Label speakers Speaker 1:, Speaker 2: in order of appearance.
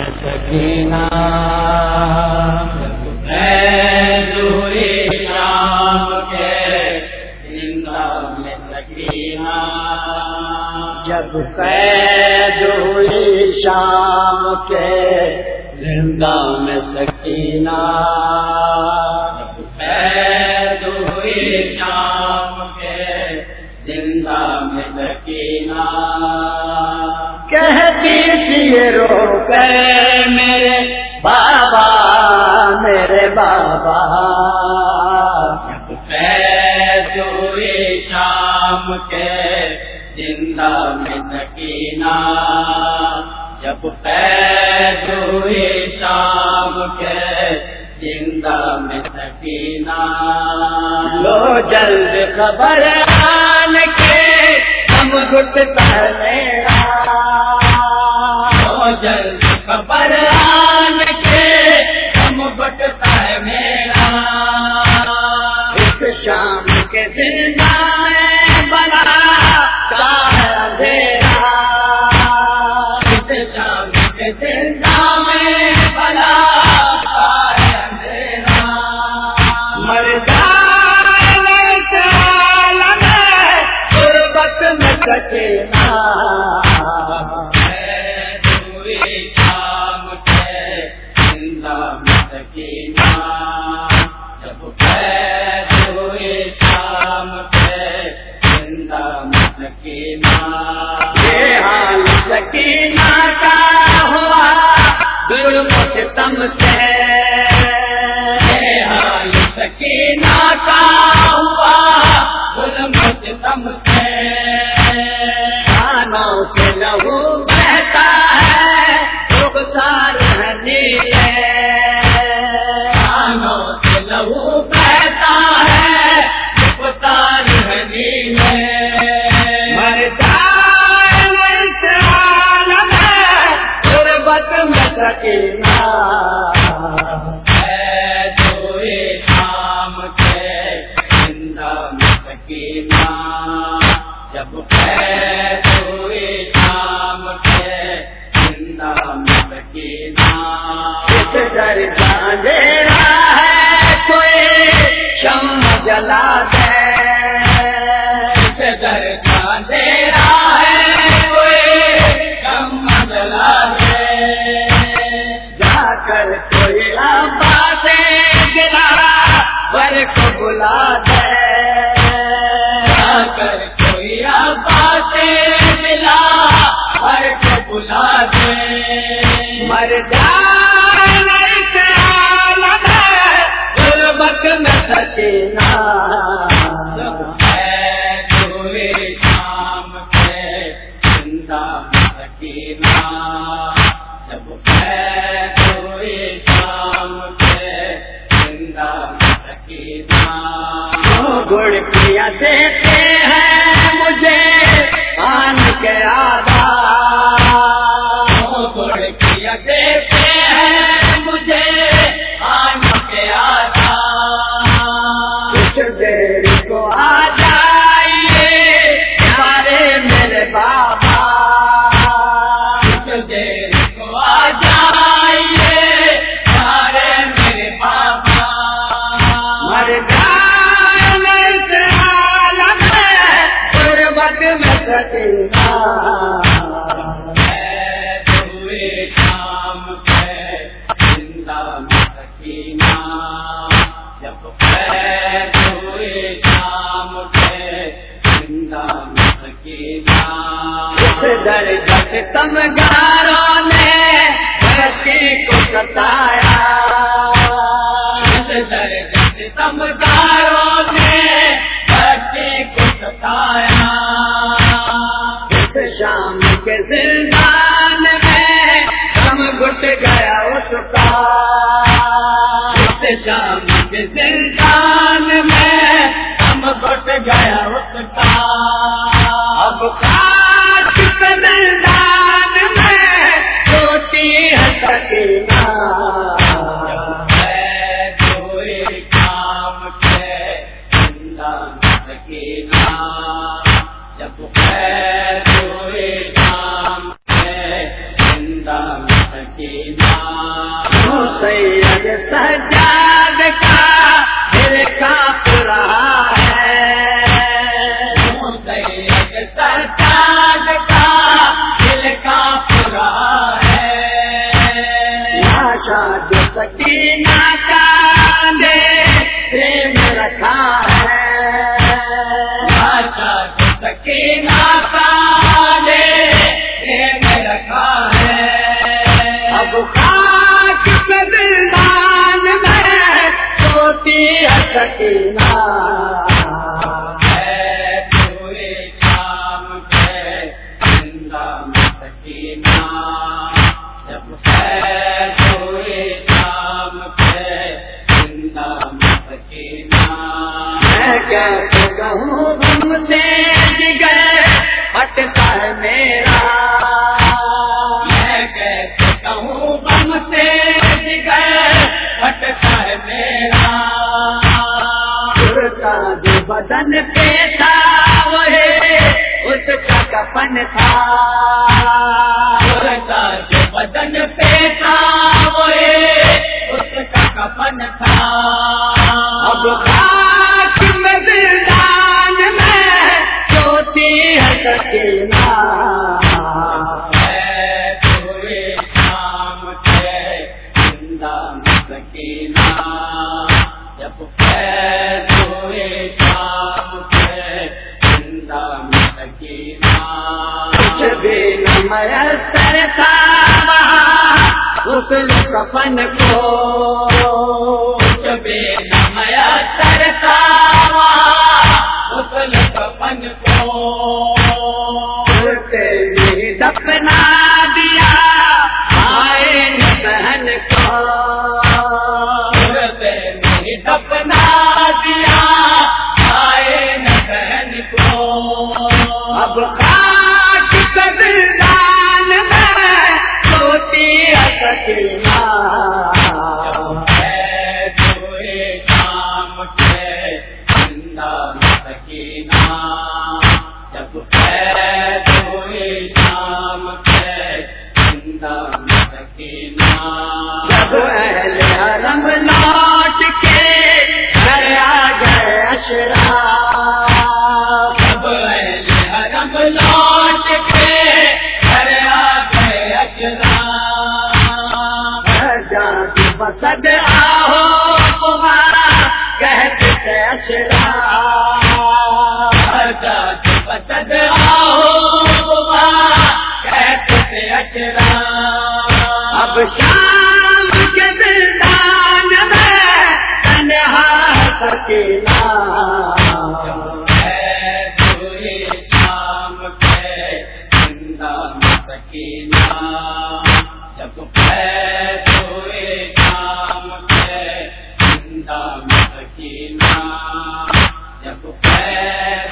Speaker 1: میں سکینہ قید ہوئی شام کے زندہ میں سکینہ جب قید ہوئی شام کے زندہ میں سکینہ قید ہوئی شام کے زندہ میں سکینہ کہتی تھی رو کر میرے بابا جب قید ہوئی شام کے زندہ میں سکینہ جب قید ہوئی شام کے زندہ میں سکینہ لو جلد خبر آن کے ہم گھٹتا میرا لو جلد خبر آن کے ہم گھٹتا ہے میرا اس شام کے زندہ میں بلا کا اندھیرا اس شام کے زندہ میں بلا کا اندھیرا مر جانے سے عالم غربت میں سکینہ شام کے زندہ میں سکینہ جب قید ہوئی شام کے زندہ میں سکینہ یہ حال سکینہ کا ہوا ظلم و ستم سے یہ حال سکینہ کا ہوا ظلم و ستم سے کانوں سے لہو بہتا ہے رخسار ہے نیلے کانوں سے لہو بہتا ہے رخسار ہے نیلے مر جانے سے عالم غربت میں سکینہ قید ہوئی شام کے زندہ میں سکینہ جب قید ہوئی شام کے زندہ میں سکینہ اس درجہ اندھیرا ہے کوئی شمع جلا دے اس درجہ اندھیرا ہے کوئی شمع جلا دے جا کر کوئی عباس دلارا ور کو بلا دے جا کر کوئی عباس دلارا کو بلا دے مر جانے سے عالم غربت میں سکینہ جب قید ہوئی شام کے زندہ میں سکینہ جب قید ہوئی شام کے زندہ میں سکینہ گڑ پیا دیتے ہیں مجھے آن کے آدھار گڑ پیا دیتے ہیں مجھے آن کے آدھار کچھ دیر کو آ جائیے سارے میرے بابا کچھ دیر کو آ جائیے سارے میرے بابا مر جانے سے عالم غربت میں سکینہ قید ہوئی شام کے زندہ میں سکینہ جب قید ہوئی شام کے زندہ میں سکینہ اس درجہ ستمگاروں نے دھرتی کو ستایا اس درجہ ستمگاروں نے دھرتی کو ستایا اس شام کے زندان میں ہم گھٹ گیا اس کا اس شام کے زندان میں ہم گھٹ گیا اس کا اب خاک کے میدان میں روتی ہے سکینہ قید ہوئی شام کے زندہ میں سکینہ جب قید ہوئی شام کے زندہ میں سکینہ سید سجاد کا دل کانپ رہا ہے سید سجاد کا دل کانپ رہا ہے شاد سکینہ کا پریم رکھا ہے شاد سکینہ کا پریم رکھا ہے اب خاک پہ دلدان میں سوتی ہے سکینہ ہے پورے شام کے زندہ میں سکینہ جب ہے پورے شام کے زندہ میں سکینہ میں کیسے کہوں غم سے جگر پھٹتا ہے میرا میں کیسے کہوں غم سے جگر پھٹتا ہے میرا کا جو بدن پہ تھا وہی اس کا کفن تھا کا جو بدن پہ تھا وہی اس کا کفن تھا اب خاک میں دلدان میں سوتی ہے سکینہ ہے پورے شام کے زندہ میں سکینہ جب پورے شام کے زندہ میں سکینہ کچھ بھی نہ میسر تھا اس کفن کو کچھ بھی نہ میسر تھا اس کفن کو تیری دفنا دیا آئے نہ بہن کو تیری دفنا دیا آئے نہ بہن کو اب خاک کا دلدان میں سوتی ہے سکینہ ہے پورے شام کے زندہ میں سکینہ جب ہے پورے شام کے زندہ میں سکینہ جب اہل حرم لوٹ کے گھر آ گئے اشراف جب اہل حرم لوٹ کے گھر آ گئے اشراف جان بسد آہو تمہارا کہتے تھے اشراف جان بسد آہو تمہارا کہتے تھے اشراف اب شام کے دلدان میں تنہا سکینہ ہے پورے شام کے زندہ میں سکینہ جب ہے پورے شام کے زندہ میں سکینہ جب ہے